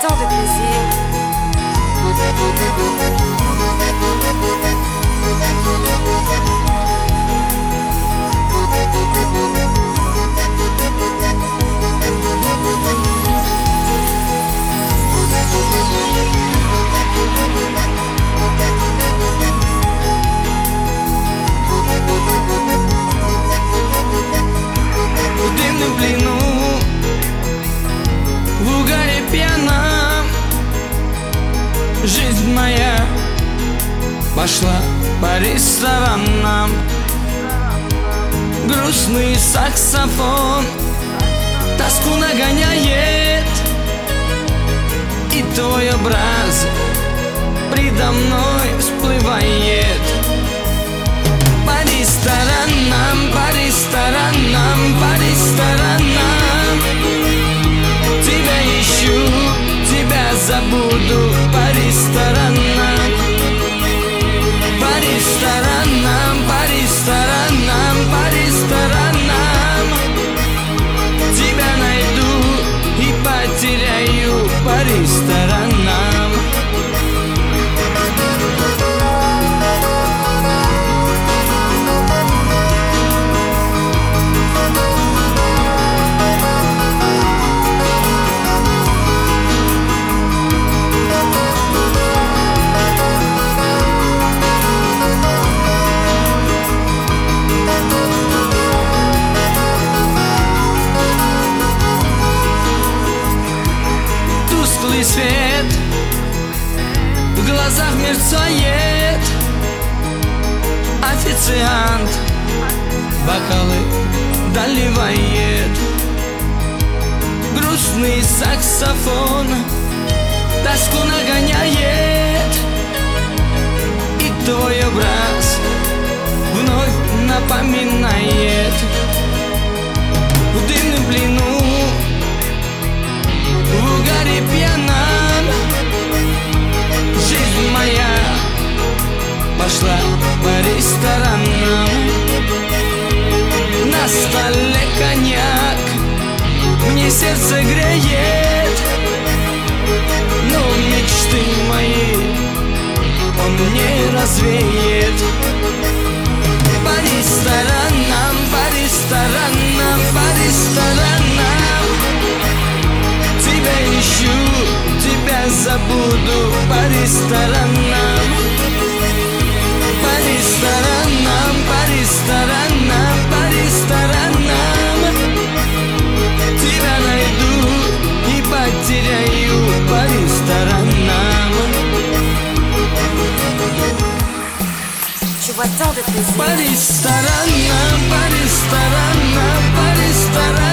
tant de plaisir. В дымном плену, в угаре пьяном, жизнь моя пошла по ресторанам. Грустный саксофон тоску нагоняет, и твой образ предо мной всплывает. По ресторанам, по ресторанам, по ресторанам тебя ищу, тебя забуду. По ресторанам, по ресторанам, по ресторанам, по ресторанам тебя найду и потеряю. По ресторанам. Тусклый свет в глазах мерцает, официант бокалы доливает. Грустный саксофон тоску нагоняет, и твой образ вновь напоминает. В дымном плену, в угаре пьяном, жизнь моя пошла по ресторанам. На столе коньяк мне сердце греет, но мечты мои он не развеет. По ресторанам, по ресторанам, по ресторанам тебя ищу, тебя забуду. По ресторанам, по ресторанам, по ресторанам, по ресторанам тебя найду и потеряю. По ресторанам. Je vois tant de plaisir. По ресторанам, по ресторанам, по ресторанам